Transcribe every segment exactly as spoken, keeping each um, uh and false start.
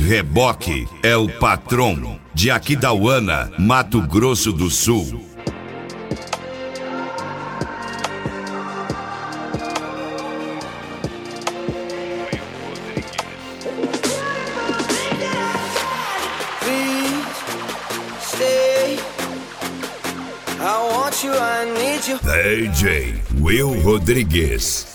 Reboque é o patrão de Aquidauana, Mato Grosso do Sul. D J Will Rodrigues.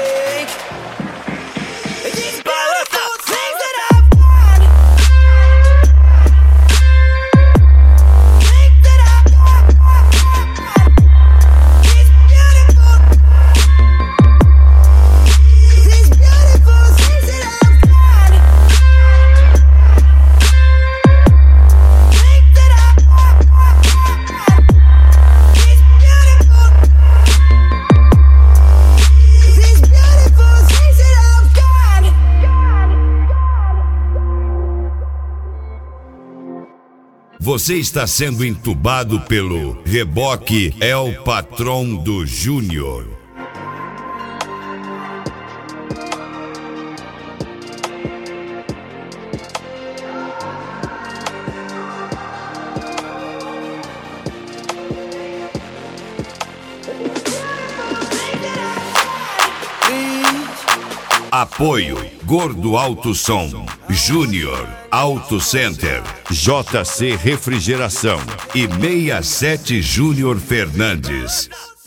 Você está sendo entubado pelo Reboque é o patrão do Júnior. Apoio Gordo Auto Som, Júnior Auto Center, J C Refrigeração e sessenta e sete Júnior Fernandes.